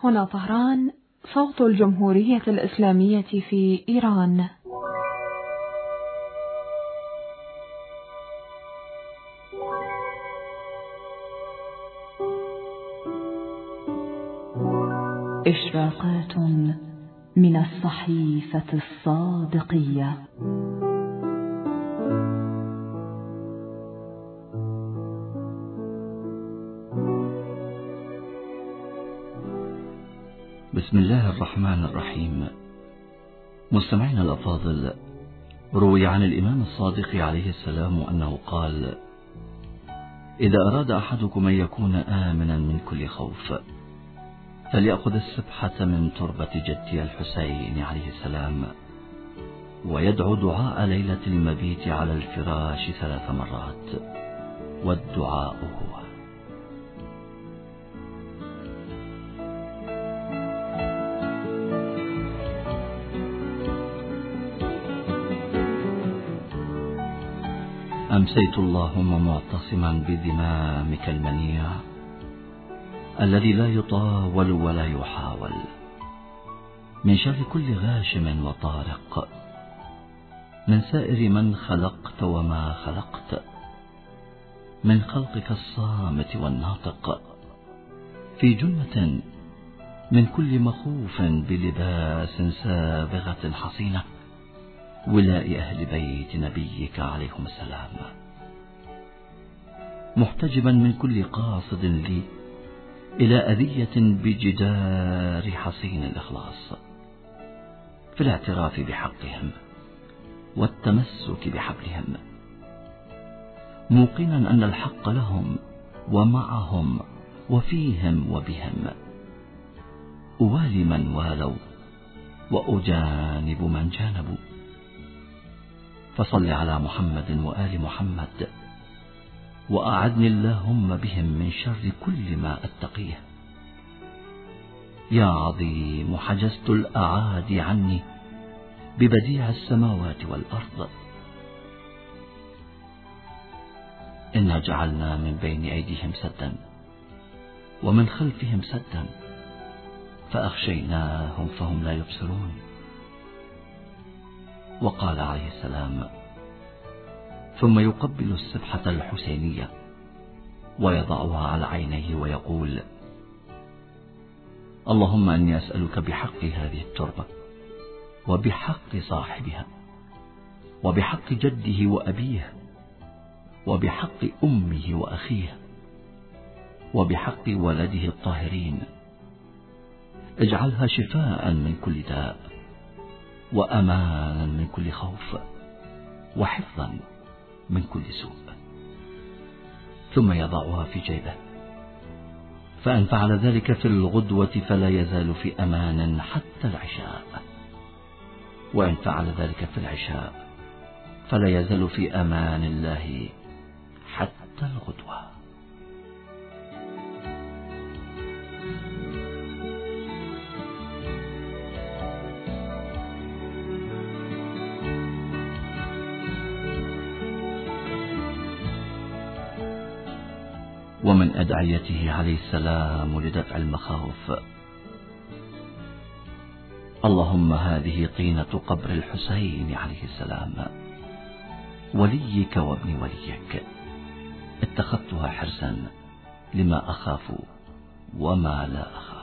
هنا طهران، صوت الجمهورية الإسلامية في إيران. إشراقات من الصحيفة الصادقية. بسم الله الرحمن الرحيم. مستمعينا الأفاضل، روي عن الإمام الصادق عليه السلام أنه قال: إذا أراد أحدكم أن يكون آمنا من كل خوف فليأخذ السبحة من تربة جدي الحسين عليه السلام ويدعو دعاء ليلة المبيت على الفراش 3 مرات، والدعاء هو: أمسيت اللهم معتصما بذمامك المنيع الذي لا يطاول ولا يحاول، من شر كل غاشم وطارق، من سائر من خلقت وما خلقت، من خلقك الصامت والناطق، في جنة من كل مخوف بلباس سابغة حصينة، ولاء أهل بيت نبيك عليهم السلام، محتجبا من كل قاصد لي إلى أذية بجدار حصين الإخلاص، في الاعتراف بحقهم والتمسك بحبلهم، موقنا أن الحق لهم ومعهم وفيهم وبهم، أوالي من والوا وأجانب من جانبوا. فصل على محمد وآل محمد، وأعذني اللهم بهم من شر كل ما أتقيه. يا عظيم، حجزت الأعادي عني ببديع السماوات والأرض، إنا جعلنا من بين أيديهم سدا ومن خلفهم سدا فأغشيناهم فهم لا يبصرون. وقال عليه السلام: ثم يقبل السبحة الحسينية ويضعها على عينيه ويقول: اللهم أني أسألك بحق هذه التربة وبحق صاحبها وبحق جده وأبيه وبحق أمه وأخيه وبحق ولده الطاهرين، اجعلها شفاء من كل داء وأمانا من كل خوف وحفظا من كل سوء. ثم يضعها في جيبه، فإن فعل ذلك في الغدوة فلا يزال في أمان حتى العشاء، وإن فعل ذلك في العشاء فلا يزال في أمان الله حتى الغدوة. ومن أدعيته عليه السلام لدفع المخاوف: اللهم هذه طينة قبر الحسين عليه السلام وليك وابن وليك، اتخذتها حرسا لما أخاف وما لا أخاف.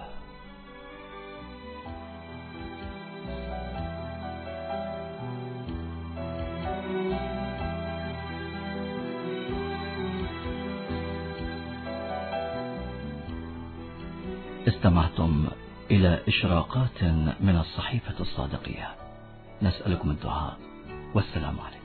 استمعتم إلى إشراقات من الصحيفة الصادقية. نسألكم الدعاء، والسلام عليكم.